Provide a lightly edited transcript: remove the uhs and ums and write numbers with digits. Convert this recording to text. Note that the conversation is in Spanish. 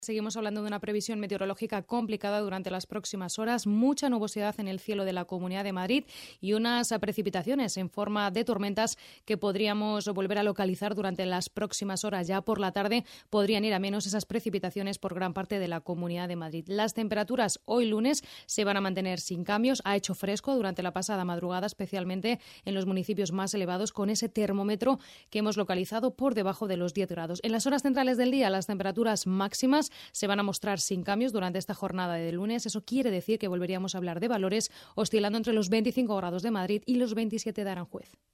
Seguimos hablando de una previsión meteorológica complicada durante las próximas horas, mucha nubosidad en el cielo de la Comunidad de Madrid y unas precipitaciones en forma de tormentas que podríamos volver a localizar durante las próximas horas. Ya por la tarde podrían ir a menos esas precipitaciones por gran parte de la Comunidad de Madrid. Las temperaturas hoy lunes se van a mantener sin cambios. Ha hecho fresco durante la pasada madrugada, especialmente en los municipios más elevados, con ese termómetro que hemos localizado por debajo de los 10 grados. En las horas centrales del día, las temperaturas máximas se van a mostrar sin cambios durante esta jornada de lunes. Eso quiere decir que volveríamos a hablar de valores oscilando entre los 25 grados de Madrid y los 27 de Aranjuez.